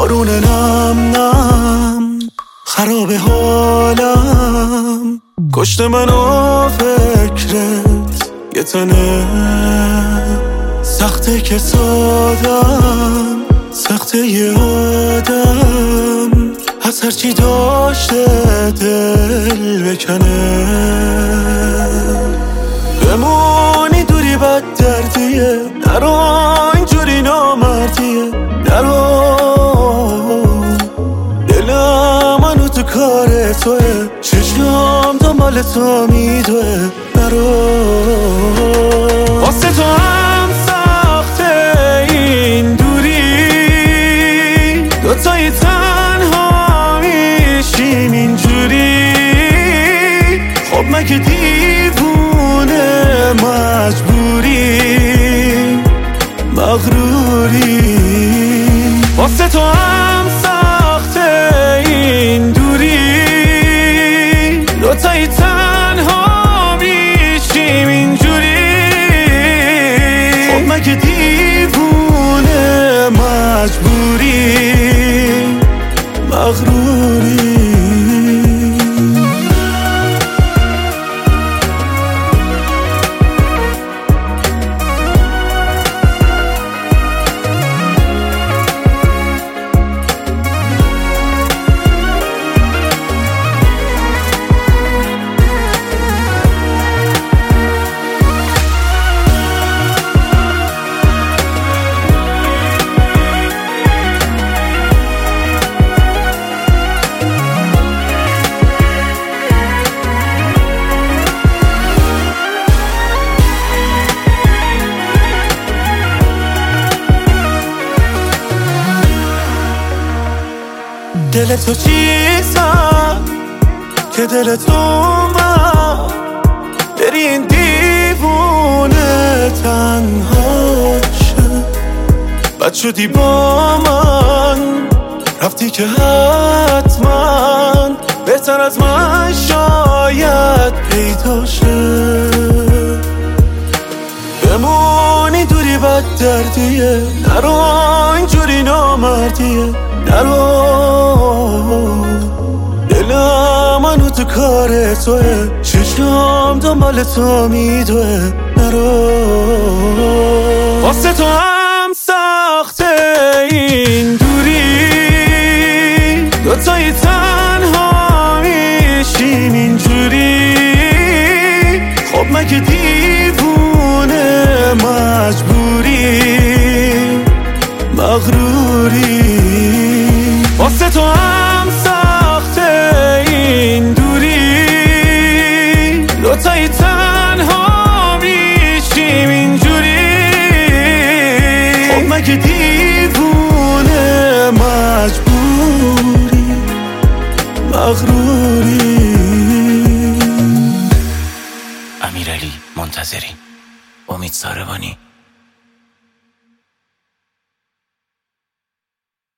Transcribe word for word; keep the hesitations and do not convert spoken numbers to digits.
بارون نم نم خراب حالم، کشت منو فکرت یه تنه. سخته که سادم، سخته یه آدم از هرچی داشته دل بکنه. بمونی دوری بد دردیه، نرو اینجوری نامردیه، نرو دلم منو تو کار توه، چشم دنبال تو میدوه، نرو. واسه تو هم سخته این دوری، دوتایی تنها میشیم اینجوری. خب مگه دیوونه مجبوری مغروری؟ واسه تو هم سخته این دوری، دوتایی تنها میشیم اینجوری. خب مگه دیوونه مجبوری مغروری؟ دل تو چیزم که دل تو من بری این دیوونه تنها شه. بد شدی با من، رفتی که حتما بهتر از من شاید پیدا شه. بمونی دوری بد دردیه، نرو اینجوری نامردیه، نرو دلم منو تو کار توه، چشم دنبال تو میدوه، نرو. واسه تو هم سخته این دوری، دوتایی تنها میشیم اینجوری. خب مگه دیوونه مجبوری مغروری؟ واسه تو هم سخته این دوری، دوتایی تنها میشیم اینجوری. خب مگه دیوونه مجبوری مغروری؟ امیرعلی منتظری، امید ساربانی.